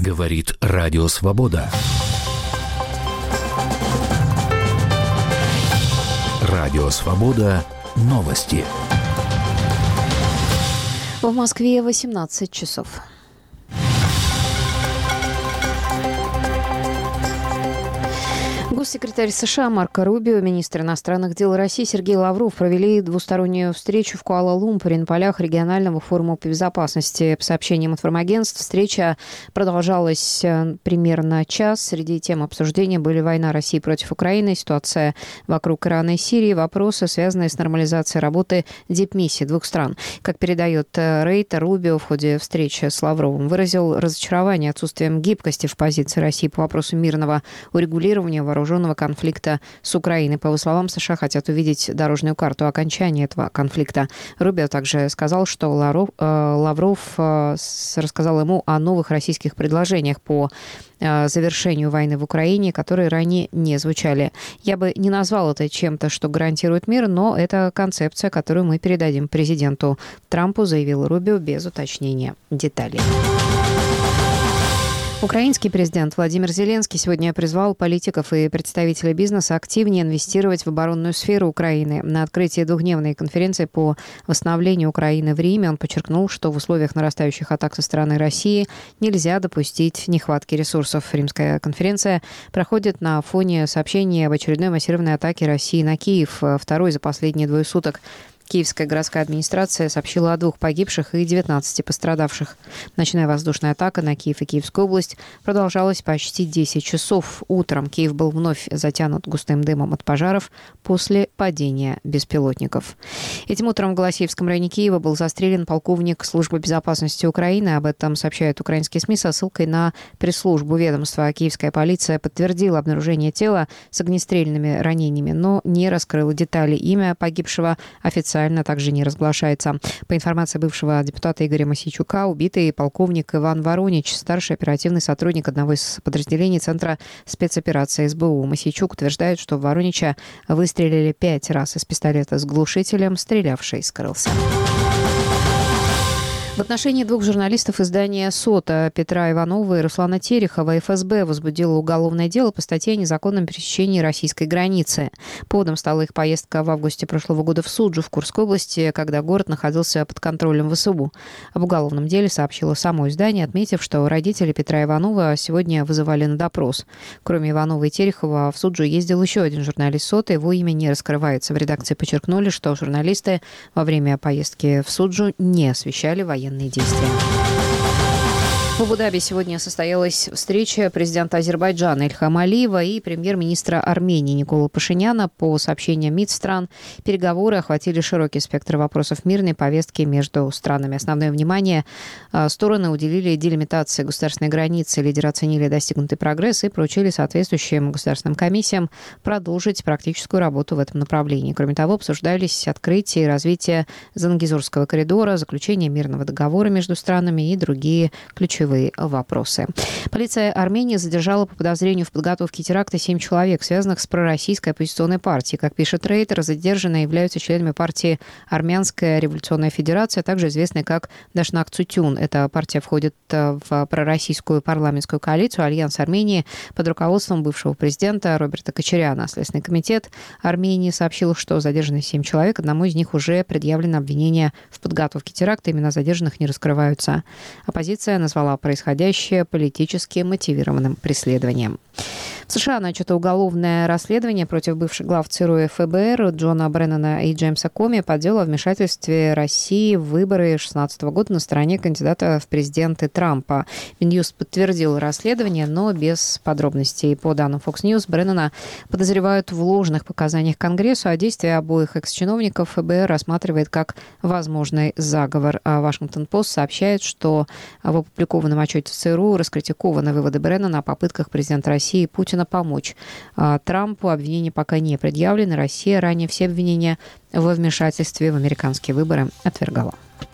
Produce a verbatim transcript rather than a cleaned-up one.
Говорит Радио Свобода. Радио Свобода. Новости. В Москве восемнадцать часов. Госсекретарь США Марко Рубио, министр иностранных дел России Сергей Лавров провели двустороннюю встречу в Куала-Лумпуре на полях регионального форума по безопасности. По сообщениям информагентств, встреча продолжалась примерно час. Среди тем обсуждения были война России против Украины, ситуация вокруг Ирана и Сирии, вопросы, связанные с нормализацией работы дипмиссий двух стран. Как передает Рейтер, Рубио в ходе встречи с Лавровым выразил разочарование отсутствием гибкости в позиции России по вопросу мирного урегулирования вооруженных конфликта с Украиной. По его словам, США хотят увидеть дорожную карту окончания этого конфликта. Рубио также сказал, что Лавров, э, Лавров э, рассказал ему о новых российских предложениях по э, завершению войны в Украине, которые ранее не звучали. Я бы не назвал это чем-то, что гарантирует мир, но это концепция, которую мы передадим президенту Трампу, заявил Рубио без уточнения деталей. Украинский президент Владимир Зеленский сегодня призвал политиков и представителей бизнеса активнее инвестировать в оборонную сферу Украины. На открытии двухдневной конференции по восстановлению Украины в Риме он подчеркнул, что в условиях нарастающих атак со стороны России нельзя допустить нехватки ресурсов. Римская конференция проходит на фоне сообщений об очередной массированной атаке России на Киев, второй за последние двое суток. Киевская городская администрация сообщила о двух погибших и девятнадцати пострадавших. Ночная воздушная атака на Киев и Киевскую область продолжалась почти десять часов. Утром Киев был вновь затянут густым дымом от пожаров после падения беспилотников. Этим утром в Голосеевском районе Киева был застрелен полковник Службы безопасности Украины. Об этом сообщают украинские СМИ со ссылкой на пресс-службу ведомства. Киевская полиция подтвердила обнаружение тела с огнестрельными ранениями, но не раскрыла детали. Имя погибшего офицера также не разглашается. По информации бывшего депутата Игоря Мосейчука, убитый полковник Иван Воронич, старший оперативный сотрудник одного из подразделений Центра спецоперации СБУ. Мосейчук утверждает, что в Воронича выстрелили пять раз из пистолета с глушителем, стрелявший скрылся. В отношении двух журналистов издания «Сота» Петра Иванова и Руслана Терехова эф эс бэ возбудило уголовное дело по статье о незаконном пересечении российской границы. Поводом стала их поездка в августе прошлого года в Суджу в Курской области, когда город находился под контролем вэ эс у. Об уголовном деле сообщило само издание, отметив, что родители Петра Иванова сегодня вызывали на допрос. Кроме Иванова и Терехова, в Суджу ездил еще один журналист «Сота», его имя не раскрывается. В редакции подчеркнули, что журналисты во время поездки в Суджу не освещали военные военные действия. В Абу-Даби сегодня состоялась встреча президента Азербайджана Ильхама Алиева и премьер-министра Армении Никола Пашиняна. По сообщениям МИД стран, переговоры охватили широкий спектр вопросов мирной повестки между странами. Основное внимание стороны уделили делимитации государственной границы. Лидеры оценили достигнутый прогресс и поручили соответствующим государственным комиссиям продолжить практическую работу в этом направлении. Кроме того, обсуждались открытие и развитие Зангезурского коридора, заключение мирного договора между странами и другие ключевые вопросы. Полиция Армении задержала по подозрению в подготовке теракта семь человек, связанных с пророссийской оппозиционной партией. Как пишет Рейтер, задержанные являются членами партии Армянская революционная федерация, также известной как Дашнак Цутюн. Эта партия входит в пророссийскую парламентскую коалицию «Альянс Армении» под руководством бывшего президента Роберта Кочаряна. Следственный комитет Армении сообщил, что задержаны семь человек. Одному из них уже предъявлено обвинение в подготовке теракта. Имена задержанных не раскрываются. Оппозиция назвала происходящее политически мотивированным преследованием. В США начато уголовное расследование против бывших глав ЦРУ и эф бэ эр Джона Бреннана и Джеймса Коми по делу о вмешательстве России в выборы две тысячи шестнадцатого года на стороне кандидата в президенты Трампа. Минюст подтвердил расследование, но без подробностей. По данным Fox News, Бреннана подозревают в ложных показаниях Конгрессу, а действия обоих экс-чиновников эф бэ эр рассматривает как возможный заговор. Вашингтон-Пост сообщает, что в опубликованном отчете ЦРУ раскритикованы выводы Бреннана о попытках президента России Путина помочь Трампу. Обвинения пока не предъявлены. Россия ранее все обвинения во вмешательстве в американские выборы отвергала.